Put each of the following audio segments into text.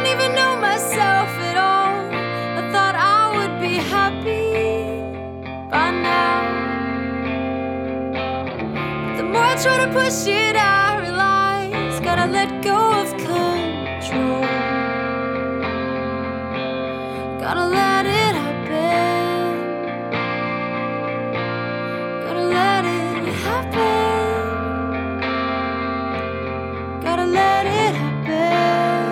didn't even know myself at all. I thought I would be happy by now. But the more I try to push it, I realize gotta let go of control. Gotta let it happen. Gotta let it happen. Gotta let it happen.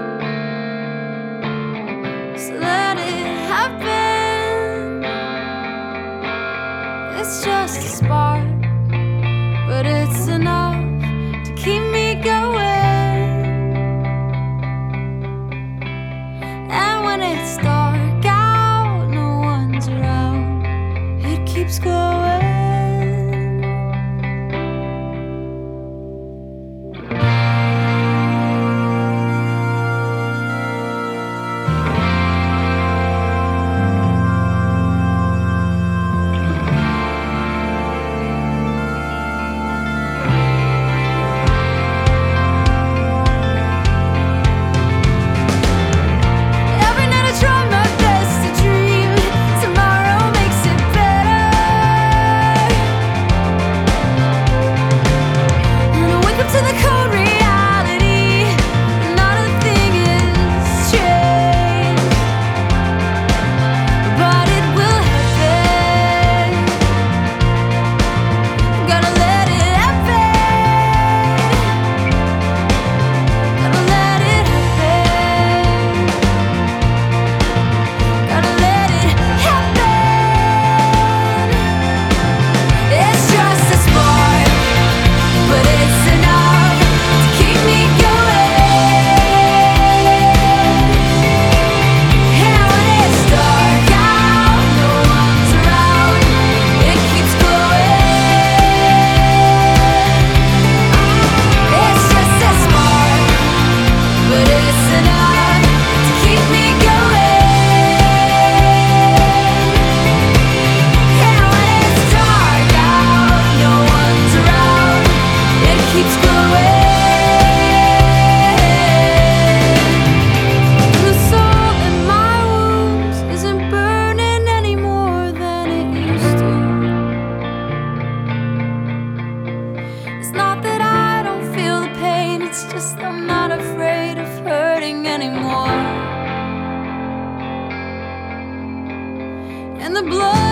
So let it happen. It's just a spark, but it's enough to keep me going. And when it's dark out, no one's around, it keeps glowing. Every night I try my best to dream tomorrow makes it better. And I wake up to the cold reality, not a thing is changed. But it will happen. Gotta let it happen. Gotta let it happen. Gotta let it happen. It's just a spark, but it's enough to keep me going. And when it's dark out, no one's around, it keeps glowing. It's just a spark, but it's enough to keep me going. And when it's dark out, no one's around, it keeps glowing. The salt in my wounds isn't burning any more than it used to. It's not that I don't feel the pain, it's just I'm not afraid of hurting anymore. And the blood